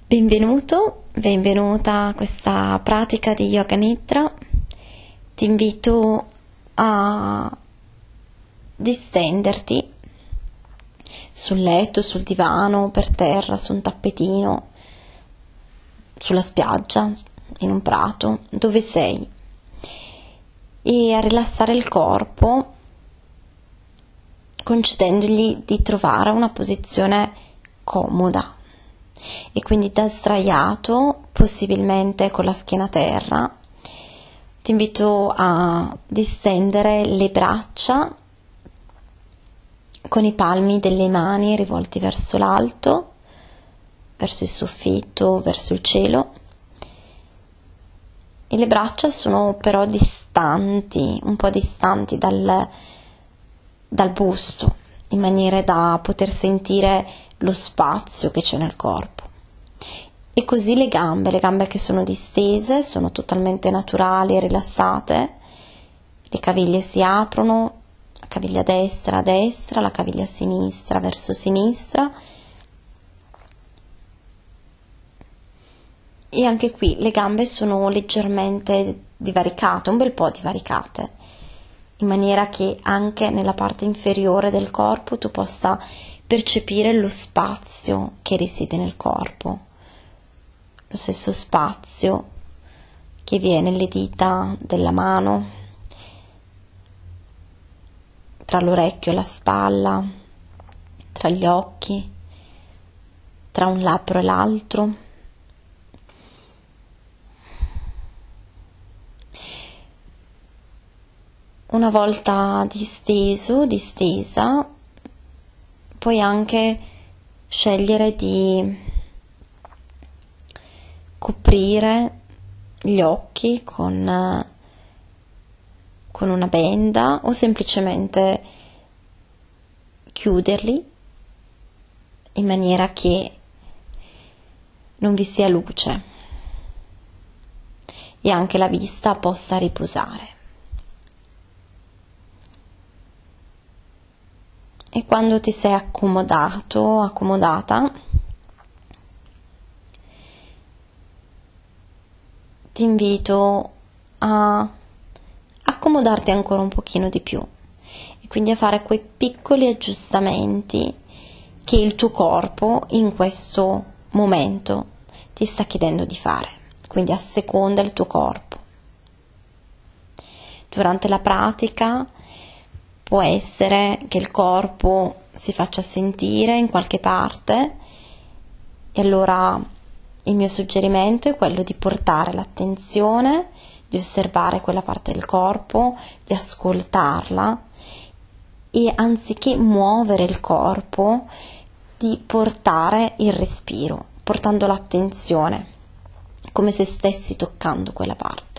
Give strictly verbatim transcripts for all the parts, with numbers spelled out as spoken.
Benvenuto, benvenuta a questa pratica di Yoga Nidra. Ti invito a distenderti sul letto, sul divano, per terra, su un tappetino, sulla spiaggia, in un prato, dove sei, e a rilassare il corpo, concedendogli di trovare una posizione comoda. E quindi da sdraiato, possibilmente con la schiena a terra, ti invito a distendere le braccia con i palmi delle mani rivolti verso l'alto, verso il soffitto, verso il cielo. E le braccia sono però distanti, un po' distanti dal, dal busto, in maniera da poter sentire lo spazio che c'è nel corpo. E così le gambe, le gambe che sono distese, sono totalmente naturali e rilassate. Le caviglie si aprono, la caviglia destra a destra, la caviglia sinistra verso sinistra. E anche qui le gambe sono leggermente divaricate, un bel po' divaricate, in maniera che anche nella parte inferiore del corpo tu possa percepire lo spazio che risiede nel corpo, lo stesso spazio che vi è nelle dita della mano, tra l'orecchio e la spalla, tra gli occhi, tra un labbro e l'altro. Una volta disteso, distesa, puoi anche scegliere di coprire gli occhi con, con una benda o semplicemente chiuderli in maniera che non vi sia luce e anche la vista possa riposare. E quando ti sei accomodato, accomodata, ti invito a accomodarti ancora un pochino di più e quindi a fare quei piccoli aggiustamenti che il tuo corpo in questo momento ti sta chiedendo di fare, quindi asseconda il tuo corpo. Durante la pratica può essere che il corpo si faccia sentire in qualche parte e allora il mio suggerimento è quello di portare l'attenzione, di osservare quella parte del corpo, di ascoltarla e anziché muovere il corpo, di portare il respiro, portando l'attenzione, come se stessi toccando quella parte.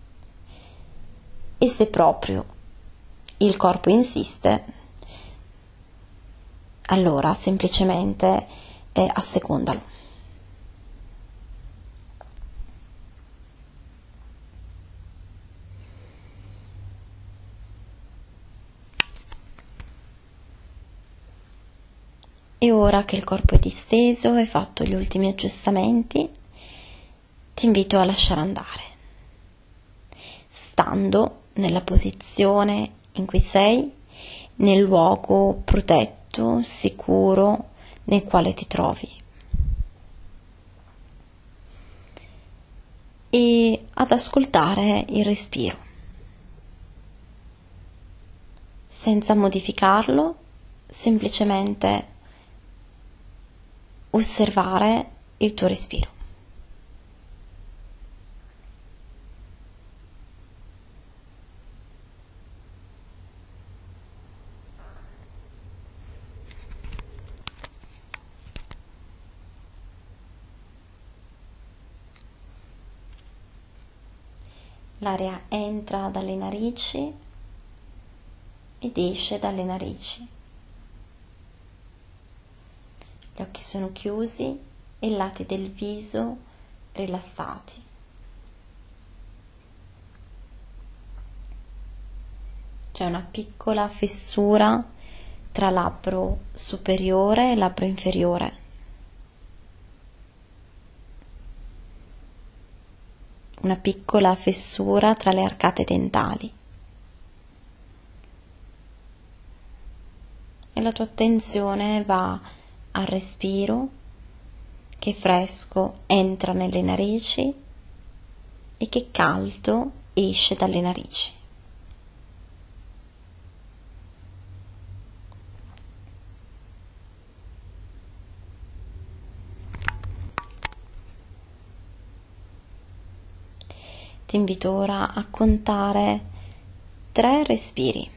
E se proprio il corpo insiste, allora semplicemente eh, assecondalo. E ora che il corpo è disteso e fatto gli ultimi aggiustamenti, ti invito a lasciare andare, stando nella posizione in cui sei, nel luogo protetto, sicuro nel quale ti trovi, e ad ascoltare il respiro senza modificarlo, semplicemente osservare il tuo respiro. L'aria entra dalle narici ed esce dalle narici. Gli occhi sono chiusi e i lati del viso rilassati. C'è una piccola fessura tra labbro superiore e labbro inferiore. una piccola fessura tra le arcate dentali. E la tua attenzione va al respiro che fresco entra nelle narici e che caldo esce dalle narici. Ti invito ora a contare tre respiri.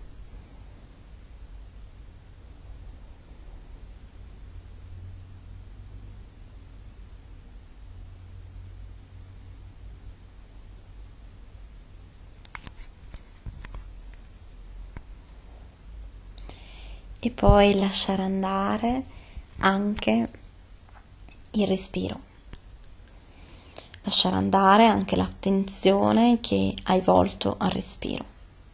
E poi lasciare andare anche il respiro. Lasciare andare anche l'attenzione che hai volto al respiro.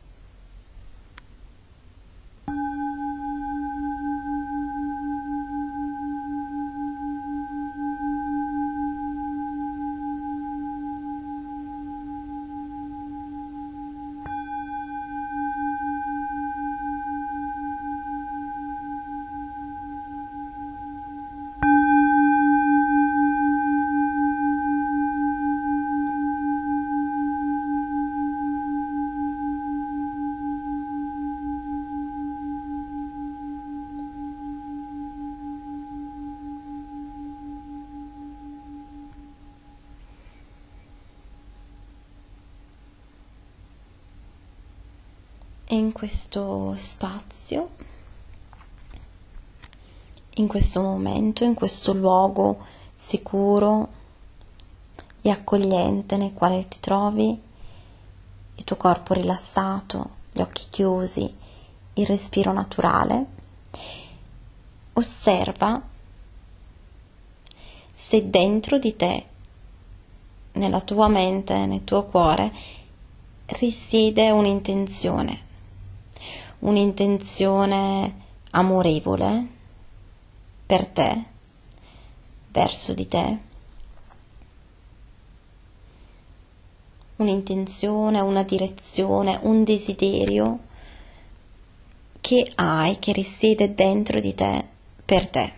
E in questo spazio, in questo momento, in questo luogo sicuro e accogliente nel quale ti trovi, il tuo corpo rilassato, gli occhi chiusi, il respiro naturale, osserva se dentro di te, nella tua mente, nel tuo cuore, risiede un'intenzione. Un'intenzione amorevole per te, verso di te, un'intenzione, una direzione, un desiderio che hai, che risiede dentro di te per te.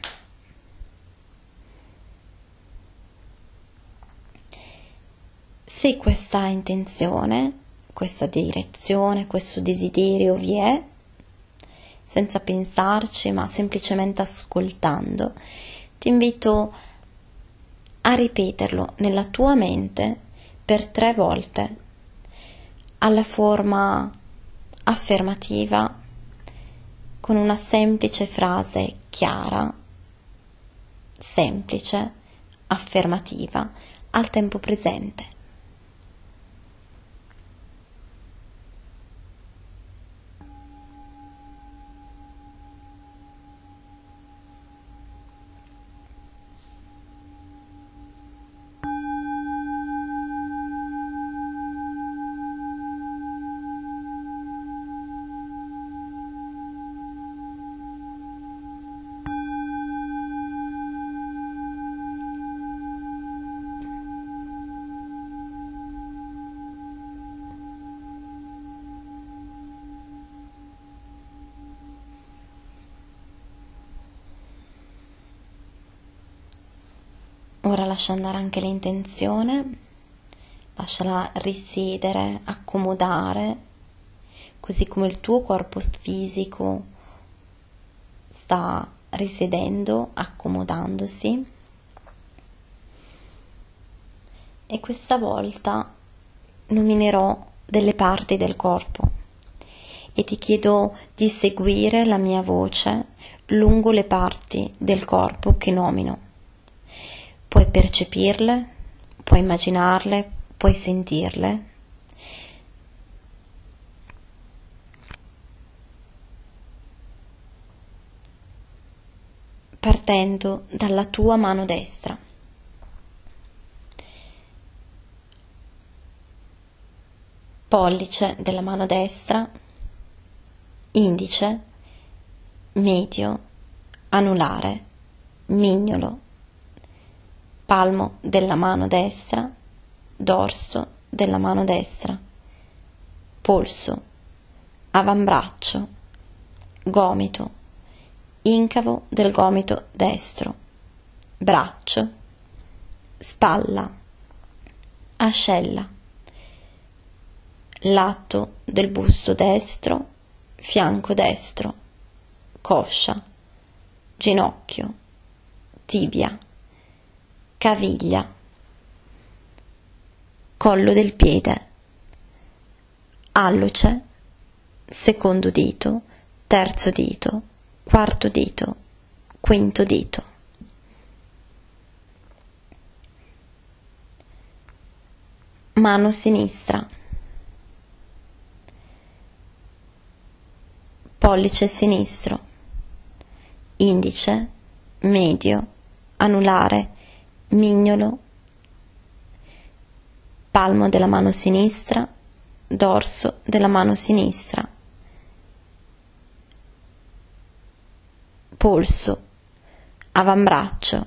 Se questa intenzione, questa direzione, questo desiderio vi è, senza pensarci ma semplicemente ascoltando, ti invito a ripeterlo nella tua mente per tre volte alla forma affermativa con una semplice frase chiara, semplice, affermativa al tempo presente. Ora lascia andare anche l'intenzione, lasciala risiedere, accomodare, così come il tuo corpo fisico sta risiedendo, accomodandosi. E questa volta nominerò delle parti del corpo e ti chiedo di seguire la mia voce lungo le parti del corpo che nomino. Puoi percepirle, puoi immaginarle, puoi sentirle. Partendo dalla tua mano destra. Pollice della mano destra, indice, medio, anulare, mignolo, palmo della mano destra, dorso della mano destra, polso, avambraccio, gomito, incavo del gomito destro, braccio, spalla, ascella, lato del busto destro, fianco destro, coscia, ginocchio, tibia, caviglia, collo del piede, alluce, secondo dito, terzo dito, quarto dito, quinto dito. Mano sinistra, pollice sinistro, indice, medio, anulare, mignolo, palmo della mano sinistra, dorso della mano sinistra, polso, avambraccio,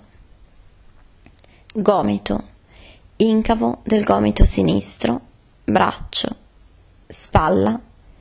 gomito, incavo del gomito sinistro, braccio, spalla,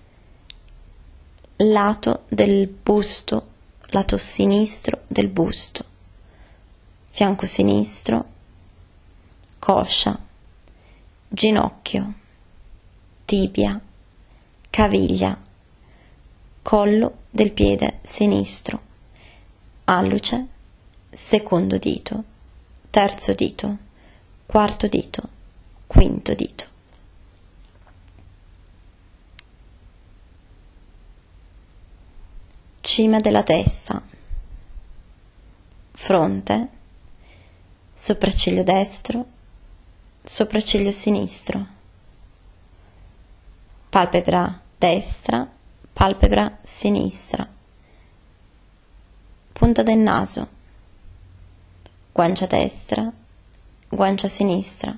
lato del busto, lato sinistro del busto, fianco sinistro, coscia, ginocchio, tibia, caviglia, collo del piede sinistro, alluce, secondo dito, terzo dito, quarto dito, quinto dito. Cima della testa, fronte, sopracciglio destro, sopracciglio sinistro, palpebra destra, palpebra sinistra, punta del naso, guancia destra, guancia sinistra,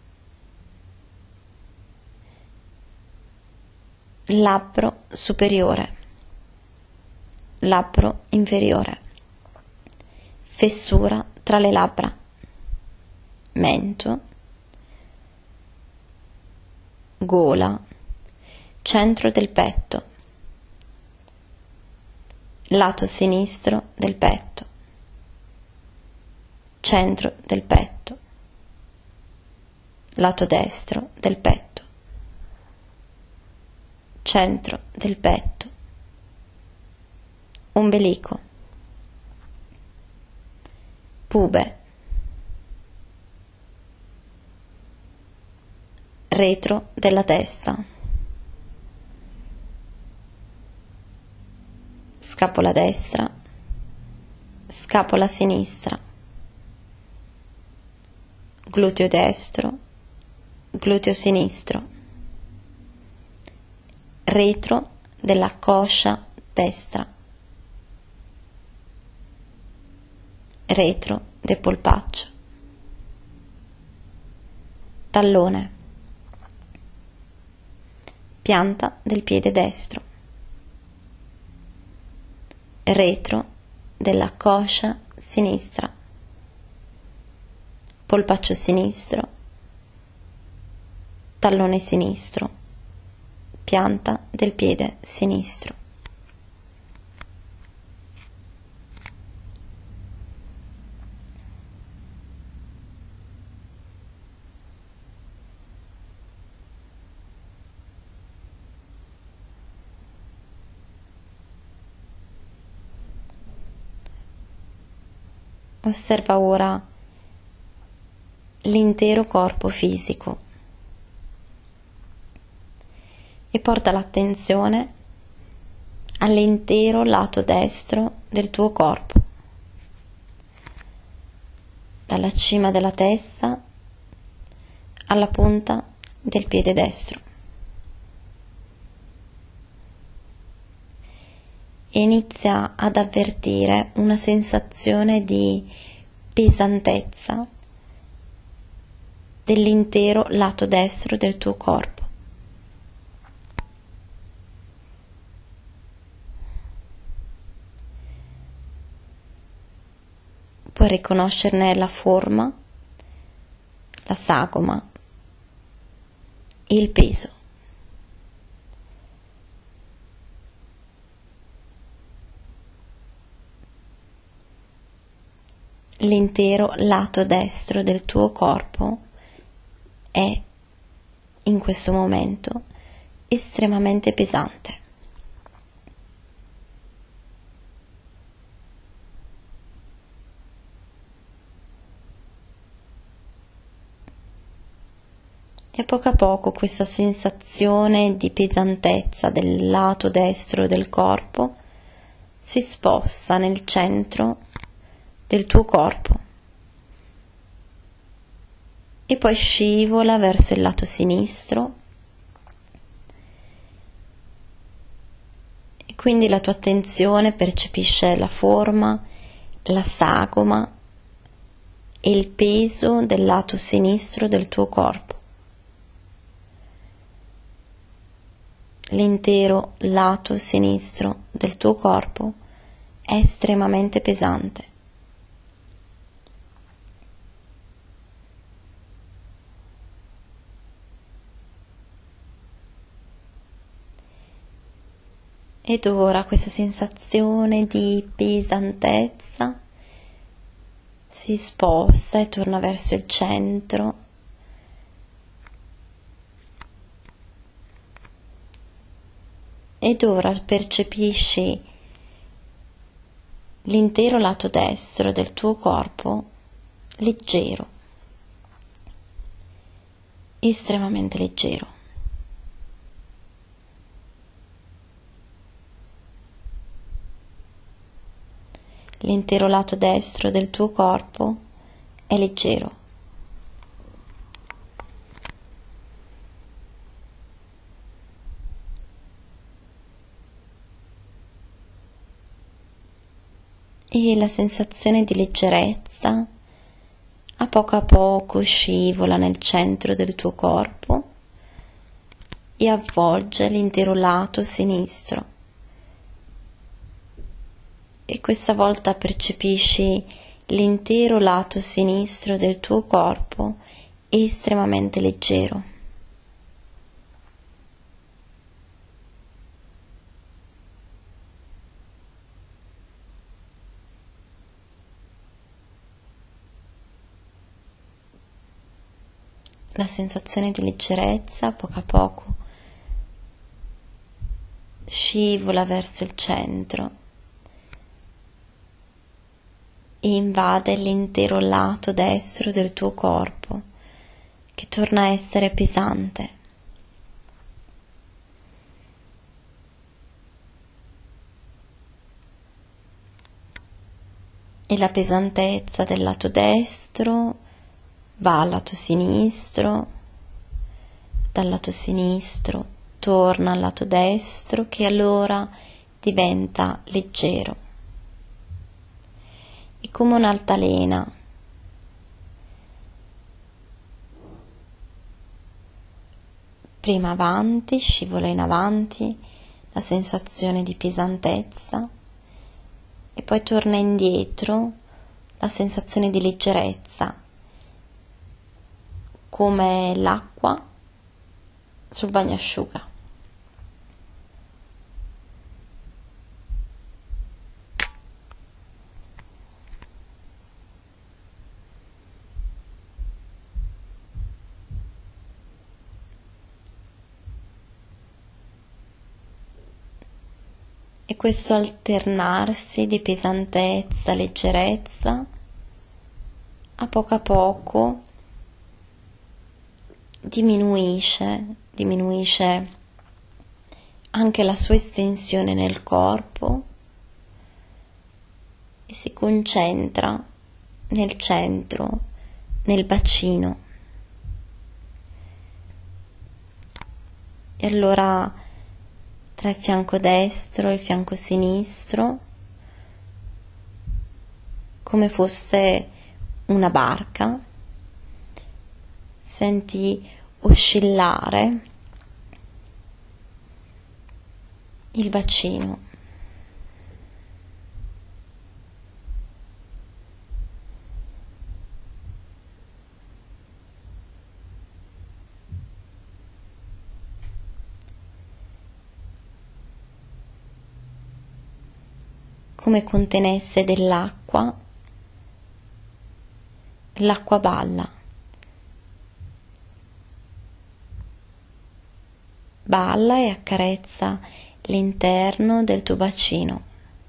labbro superiore, labbro inferiore, fessura tra le labbra, mento, gola, centro del petto, lato sinistro del petto, centro del petto, lato destro del petto, centro del petto, ombelico, pube, retro della testa, scapola destra, scapola sinistra, gluteo destro, gluteo sinistro, retro della coscia destra, retro del polpaccio, tallone, pianta del piede destro, retro della coscia sinistra, polpaccio sinistro, tallone sinistro, pianta del piede sinistro. Osserva ora l'intero corpo fisico e porta l'attenzione all'intero lato destro del tuo corpo, dalla cima della testa alla punta del piede destro. E inizia ad avvertire una sensazione di pesantezza dell'intero lato destro del tuo corpo. Puoi riconoscerne la forma, la sagoma, il peso. L'intero lato destro del tuo corpo è in questo momento estremamente pesante. E a poco a poco questa sensazione di pesantezza del lato destro del corpo si sposta nel centro del tuo corpo e poi scivola verso il lato sinistro, e quindi la tua attenzione percepisce la forma, la sagoma e il peso del lato sinistro del tuo corpo. L'intero lato sinistro del tuo corpo è estremamente pesante. Ed ora questa sensazione di pesantezza si sposta e torna verso il centro, ed ora percepisci l'intero lato destro del tuo corpo leggero, estremamente leggero. L'intero lato destro del tuo corpo è leggero. E la sensazione di leggerezza a poco a poco scivola nel centro del tuo corpo e avvolge l'intero lato sinistro. E questa volta percepisci l'intero lato sinistro del tuo corpo estremamente leggero. La sensazione di leggerezza a poco a poco scivola verso il centro e invade l'intero lato destro del tuo corpo, che torna a essere pesante. E la pesantezza del lato destro va al lato sinistro, dal lato sinistro torna al lato destro, che allora diventa leggero. È come un'altalena. Prima avanti, scivola in avanti la sensazione di pesantezza e poi torna indietro la sensazione di leggerezza, come l'acqua sul bagnasciuga. E questo alternarsi di pesantezza, leggerezza, a poco a poco diminuisce, diminuisce anche la sua estensione nel corpo e si concentra nel centro, nel bacino. E allora tra il fianco destro e il fianco sinistro, come fosse una barca, senti oscillare il bacino. come contenesse dell'acqua, l'acqua balla. Balla e accarezza l'interno del tuo bacino.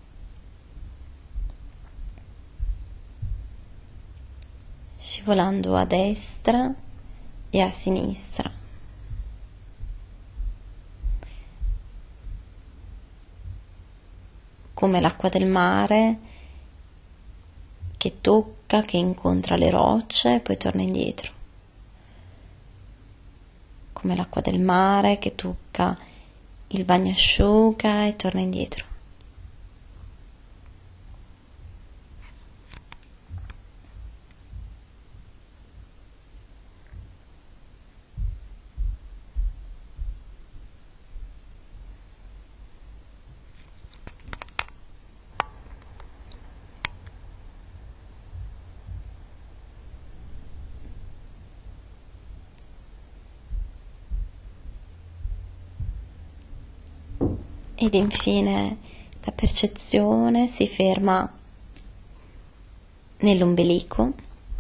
Scivolando a destra e a sinistra. Come l'acqua del mare che tocca, che incontra le rocce e poi torna indietro. Come l'acqua del mare che tocca il bagnasciuga e torna indietro. Ed infine la percezione si ferma nell'ombelico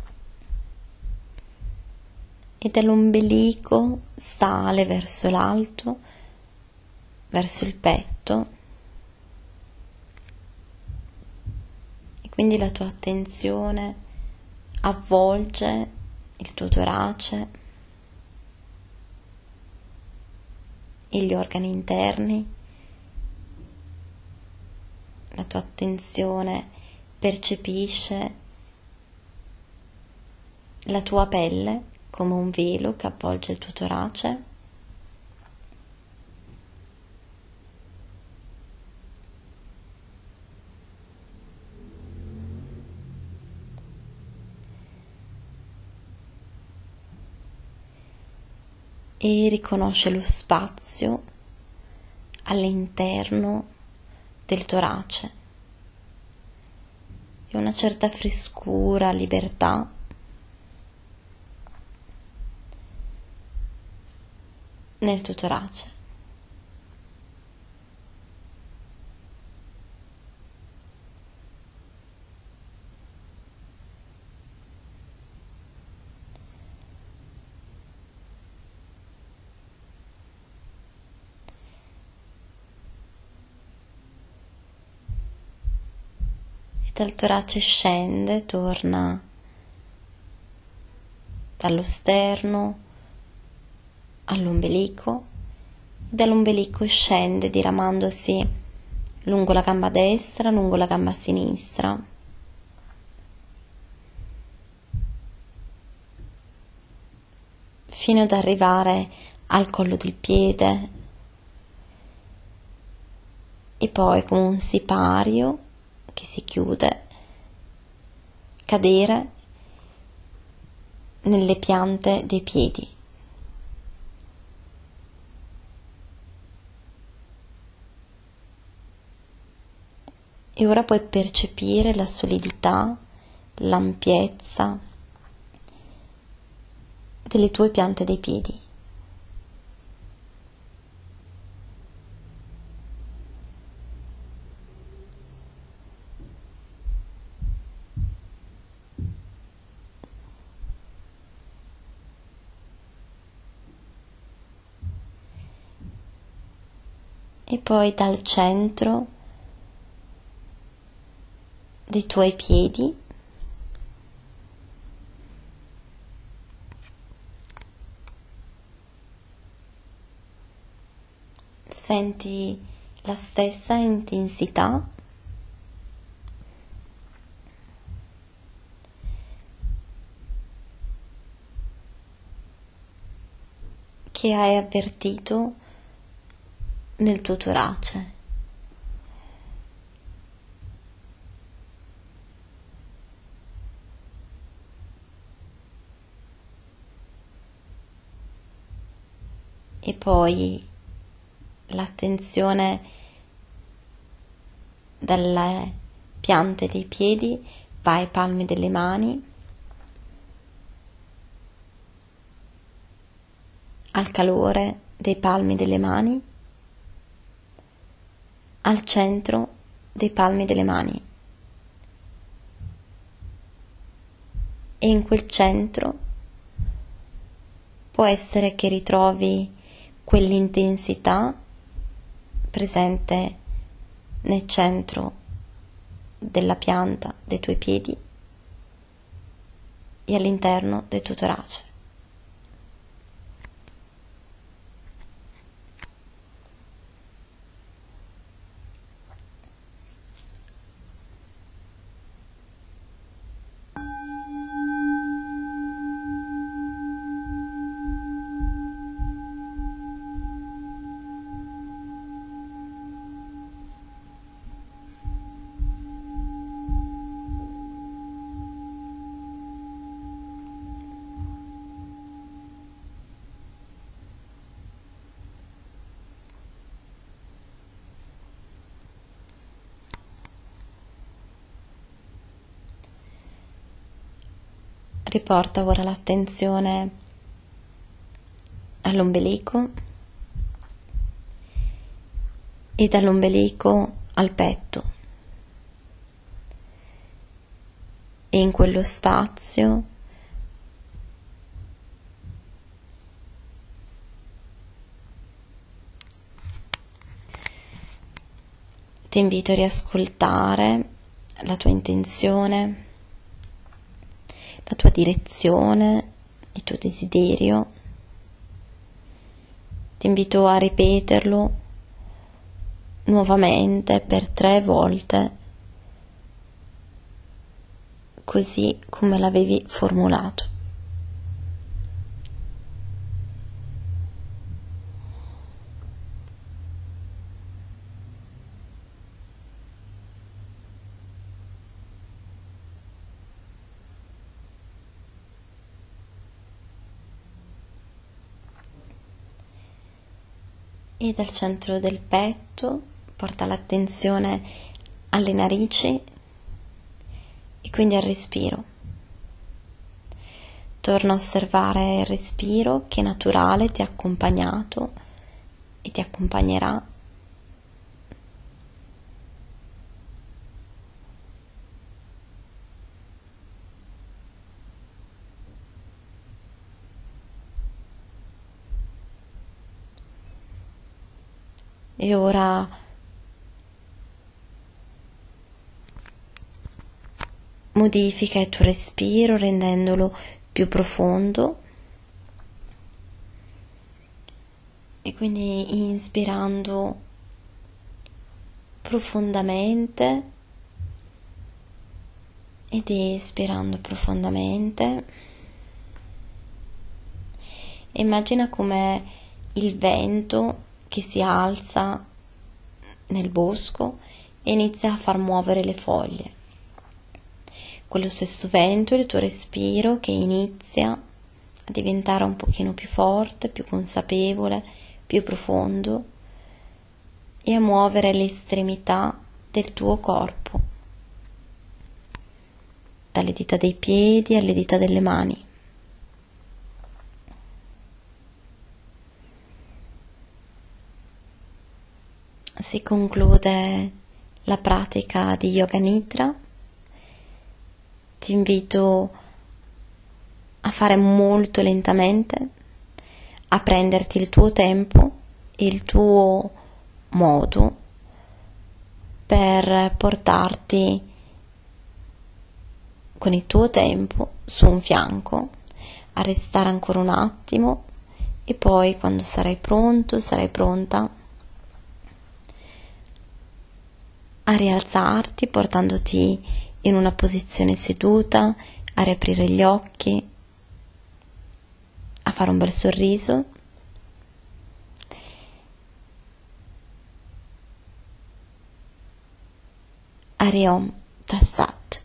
e dall'ombelico sale verso l'alto, verso il petto, e quindi la tua attenzione avvolge il tuo torace e gli organi interni. La tua attenzione percepisce la tua pelle come un velo che avvolge il tuo torace. E riconosce lo spazio all'interno del torace e una certa frescura, libertà nel tuo torace. Dal torace scende, torna dallo sterno all'ombelico, e dall'ombelico scende diramandosi lungo la gamba destra, lungo la gamba sinistra, fino ad arrivare al collo del piede e poi come un sipario che si chiude, cadere nelle piante dei piedi. E ora puoi percepire la solidità, l'ampiezza delle tue piante dei piedi. E poi dal centro dei tuoi piedi senti la stessa intensità che hai avvertito nel tuo torace. E poi l'attenzione dalle piante dei piedi va ai palmi delle mani, al calore dei palmi delle mani, al centro dei palmi delle mani. E in quel centro può essere che ritrovi quell'intensità presente nel centro della pianta dei tuoi piedi e all'interno del tuo torace. Riporta ora l'attenzione all'ombelico e dall'ombelico al petto, e in quello spazio ti invito a riascoltare la tua intenzione, la tua direzione, il tuo desiderio. Ti invito a ripeterlo nuovamente per tre volte, così come l'avevi formulato. E dal centro del petto porta l'attenzione alle narici e quindi al respiro. Torna a osservare il respiro che naturale ti ha accompagnato e ti accompagnerà. E ora modifica il tuo respiro rendendolo più profondo, e quindi inspirando profondamente ed espirando profondamente. Immagina come il vento che si alza nel bosco e inizia a far muovere le foglie. Quello stesso vento è il tuo respiro che inizia a diventare un pochino più forte, più consapevole, più profondo, e a muovere le estremità del tuo corpo, dalle dita dei piedi alle dita delle mani. Si conclude la pratica di Yoga Nidra. Ti invito a fare molto lentamente, a prenderti il tuo tempo e il tuo modo per portarti con il tuo tempo su un fianco, a restare ancora un attimo, e poi quando sarai pronto, sarai pronta, a rialzarti portandoti in una posizione seduta, a riaprire gli occhi, a fare un bel sorriso. Hari Om Tat Sat.